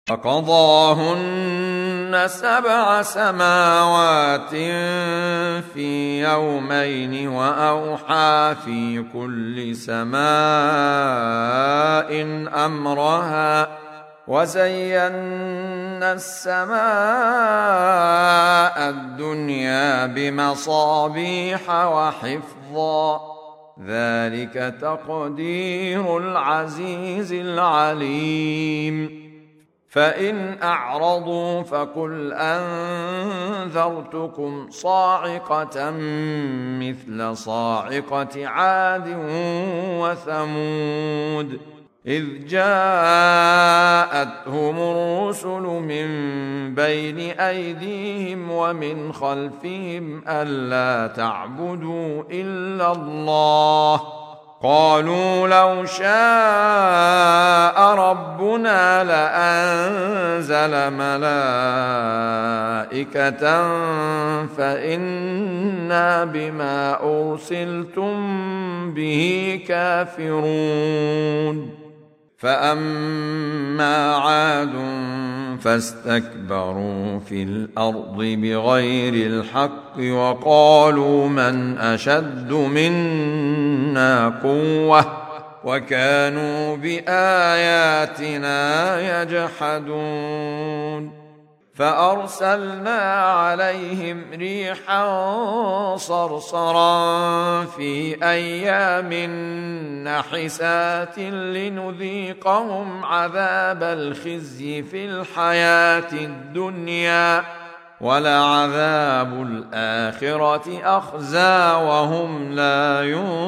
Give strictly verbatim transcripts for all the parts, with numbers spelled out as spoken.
فقضاهن سبع سماوات في يومين وأوحى في كل سماء أمرها وزينا السماء الدنيا بمصابيح وحفظا ذلك تقدير العزيز العليم فإن أعرضوا فقل أنذرتكم صاعقة مثل صاعقة عاد وثمود إذ جاءتهم الرسل من بين أيديهم ومن خلفهم ألا تعبدوا إلا الله قالوا لو شاء ربنا لأنزل ملائكة فإنا بما أرسلتم به كافرون فأما عاد فاستكبروا في الأرض بغير الحق وقالوا من أشد منا قوة وكانوا بآياتنا يجحدون فأرسلنا عليهم ريحا صرصرا في أيام نحسات لنذيقهم عذاب الخزي في الحياة الدنيا ولعذاب الآخرة أخزى وهم لا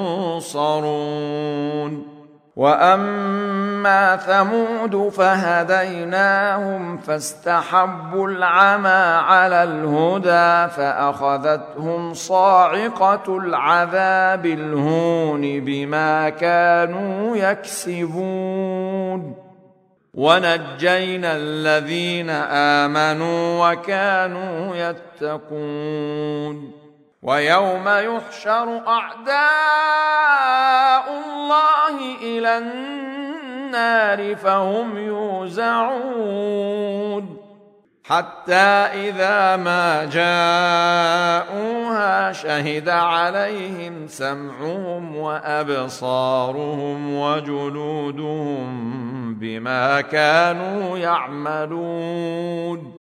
ينصرون وأما ثمود فهديناهم فاستحبوا العمى على الهدى فأخذتهم صاعقة العذاب الهون بما كانوا يكسبون ونجينا الذين آمنوا وكانوا يتقون ويوم يحشر أعداء الله إلى النار فهم يوزعون حتى إذا ما جاءوها شهد عليهم سمعهم وأبصارهم وجلودهم بما كانوا يعملون